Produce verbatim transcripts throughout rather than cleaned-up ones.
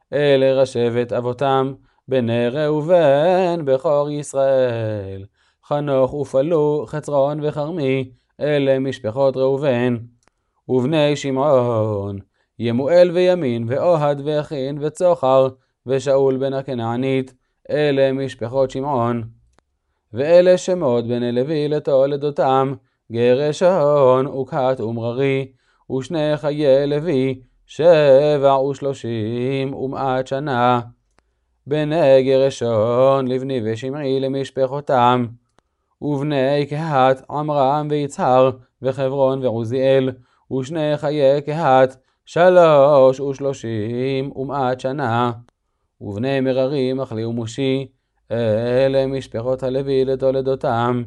אלה שבט אבותם, בני ראובן בכור ישראל. חנוך ופלו, חצרון וחרמי, אלה משפחות ראובן. ובני שמעון, ימואל וימין, ואוהד ויכין, וצוחר, ושאול בן הכנענית, אלה משפחות שמעון. ואלה שמות בני לוי לתולדותם, גרשון וקהת ומררי, ושני חיי לוי, שבע ושלושים ומעט שנה. בני גרשון לבני ושמעי למשפחותם, ובני קהת עמרם ויצהר וחברון ועוזיאל, ושני חיי קהת שלוש ושלושים ומעט שנה. ובני מררי מחלי ומושי, אלה משפחות הלוי לתולדותם.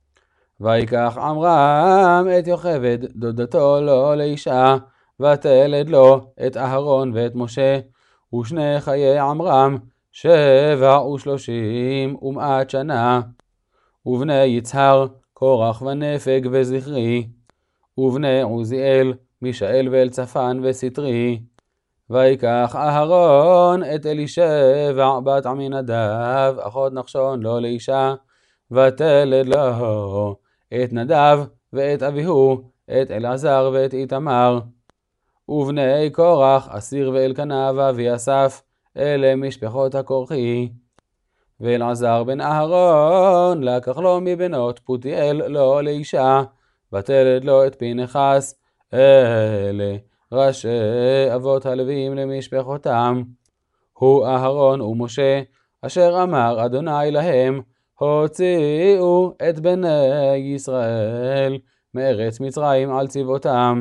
ויקח עמרם את יוכבד דודתו לו לאישה, ותלד לו את אהרון ואת משה, ושני חיי עמרם שבע ושלושים ומעט שנה. ובני יצהר קורח ונפג וזכרי, ובני עוזיאל מישאל ואלצפן וסטרי. ויקח אהרון את אלישבע בת עמינדב אחות נחשון לו לאישה, ותלד לו את נדב ואת אביהו, את אלעזר ואת איתמר. ובני קורח אסיר ואלקנה ואביאסף, אלה משפחות הקורחי. ואלעזר בן אהרון לקח לו מבנות פותיאל לו לאישה, ותלד לו את פנחס, אלה ראשי אבות הלוויים למשפחותם. הוא אהרון ומשה, אשר אמר אדוני להם, הוציאו את בני ישראל מארץ מצרים על צבאותם.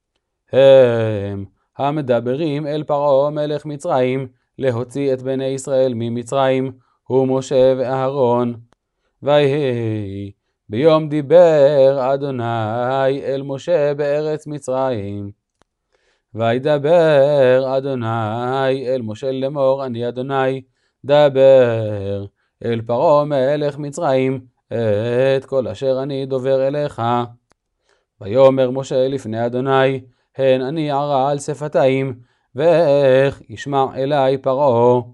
הם המדברים אל פרעה מלך מצרים, להוציא את בני ישראל ממצרים, הוא משה ואהרון. ויהי ביום דיבר אדוני אל משה בארץ מצרים. וידבר אדוני אל משה לאמור, אני אדוני, דבר אל פרעה מלך מצרים את כל אשר אני דובר אליך. ויאמר משה לפני אדוני, הן אני ערה על שפתיים, ואיך ישמע אלי פרעה.